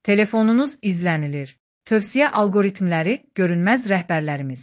Telefonunuz izlənilir. Tövsiyə algoritmləri, görünməz rəhbərlərimiz.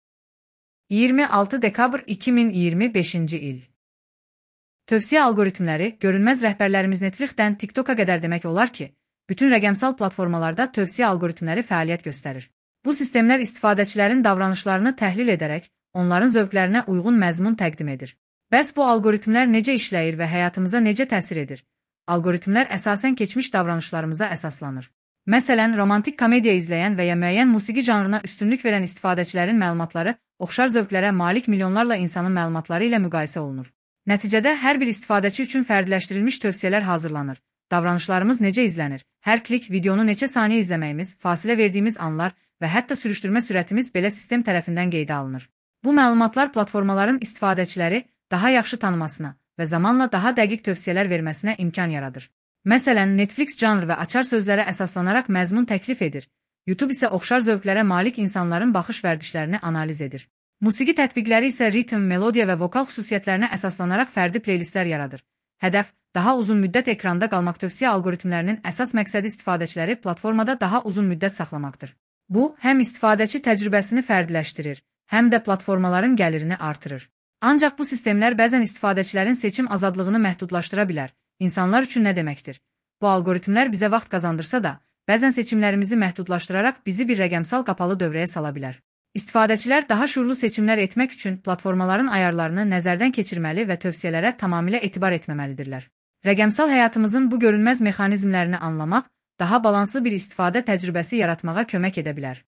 26 dekabr 2025-ci il. Tövsiyə algoritmləri, görünməz rəhbərlərimiz Netflixdən TikToka qədər demək olar ki, bütün rəqəmsal platformalarda tövsiyə algoritmləri fəaliyyət göstərir. Bu sistemlər istifadəçilərin davranışlarını təhlil edərək, onların zövqlərinə uyğun məzmun təqdim edir. Bəs bu algoritmlər necə işləyir və həyatımıza necə təsir edir? Algoritmlər əsasən keçmiş davranışlarımıza əsaslanır. Məsələn, romantik komediya izləyən və ya müəyyən musiqi janrına üstünlük verən istifadəçilərin məlumatları oxşar zövqlərə malik milyonlarla insanın məlumatları ilə müqayisə olunur. Nəticədə hər bir istifadəçi üçün fərdiləşdirilmiş tövsiyələr hazırlanır. Davranışlarımız necə izlənir? Hər klik, videonu neçə saniyə izləməyimiz, fasilə verdiyimiz anlar və hətta sürüşdürmə sürətimiz belə sistem tərəfindən qeydə alınır. Bu məlumatlar platformaların istifadəçiləri daha yaxşı tanımasına və zamanla daha dəqiq tövsiyələr verməsinə imkan yaradır. Məsələn, Netflix janr və açar sözlərə əsaslanaraq məzmun təklif edir. YouTube isə oxşar zövqlərə malik insanların baxış vərdişlərini analiz edir. Musiqi tətbiqləri isə ritm, melodiya və vokal xüsusiyyətlərinə əsaslanaraq fərdi playlistlər yaradır. Hədəf, daha uzun müddət ekranda qalmaq. Tövsiyə algoritmlərinin əsas məqsədi istifadəçiləri platformada daha uzun müddət saxlamaqdır. Bu, həm istifadəçi təcrübəsini fərdiləşdirir, həm də platformaların gəlirini artırır. Ancaq bu sistemlər bəzən istifadəçilərin seçim azadlığını məhdudlaşdıra bilər. İnsanlar üçün nə deməkdir? Bu algoritmlər bizə vaxt qazandırsa da, bəzən seçimlərimizi məhdudlaşdıraraq bizi bir rəqəmsal qapalı dövrəyə sala bilər. İstifadəçilər daha şuurlu seçimlər etmək üçün platformaların ayarlarını nəzərdən keçirməli və tövsiyələrə tamamilə etibar etməməlidirlər. Rəqəmsal həyatımızın bu görünməz mexanizmlərini anlamaq, daha balanslı bir istifadə təcrübəsi yaratmağa kömək edə bilər.